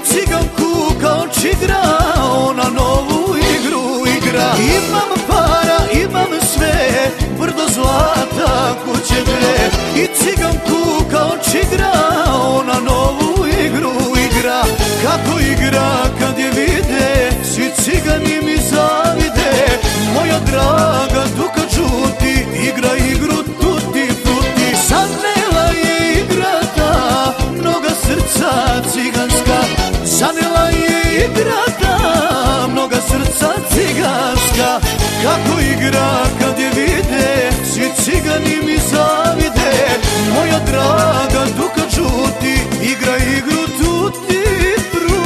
ciganku kao čigra, ona novu igru igra. Imam para, imam sve, brdo zlata, kuće dve. I ciganku kao čigra, ona novu igru igra. Kako igra kad je vide, svi cigani mi zavide. Moja draga Duka Đuti igra igru tuti fruti. Sanela je igra ta, mnoga srca ciganska. Sanela je igra ta, mnoga srca ciganska. Kako igra kad je vide, svi cigani mi zavide. Moja draga Duka Đuti igra igru tuti fruti.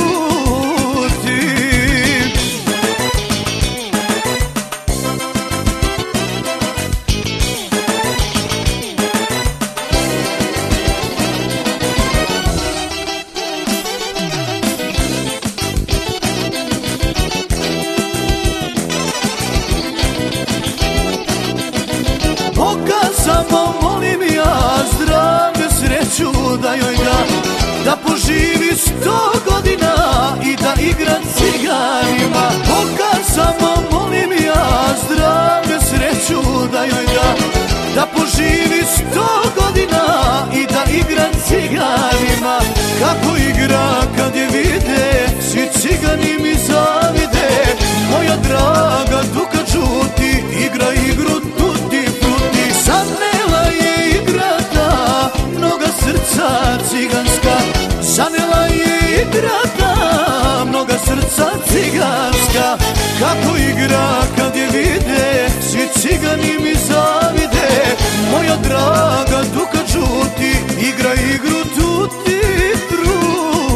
Boga samo molim ja, zdravlje, sreću da joj da. Da poživi 100 godina i da igra ciganima. Boga samo molim ja, zdravlje, sreću da joj da. Da poživi 100 godina i da igra ciganima. Kako igra kad je vide, svi cigani mi zavide. Moja draga Duka Đuti igra igru tuti fruti. Sanela je igra ta, mnoga srca ciganska. Sanela je igra ta, mnoga srca ciganska. Kako igra kad je vide, svi cigani mi zavide. Moja draga Duka Đuti igra igru tuti fruti.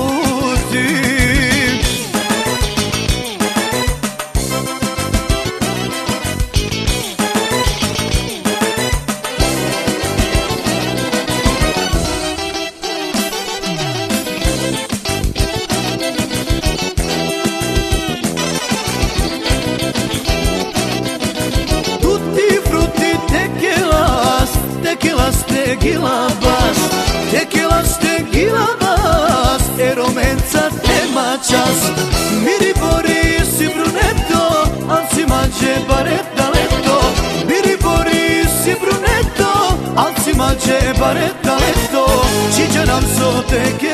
Tequila bas, tequila tequila bas, eromenza tema čas. Miri Boris i Brunetto, alzi mađe baretta letto. Miri Boris i Brunetto, alzi mađe baretta letto. Čiđa nam so tequila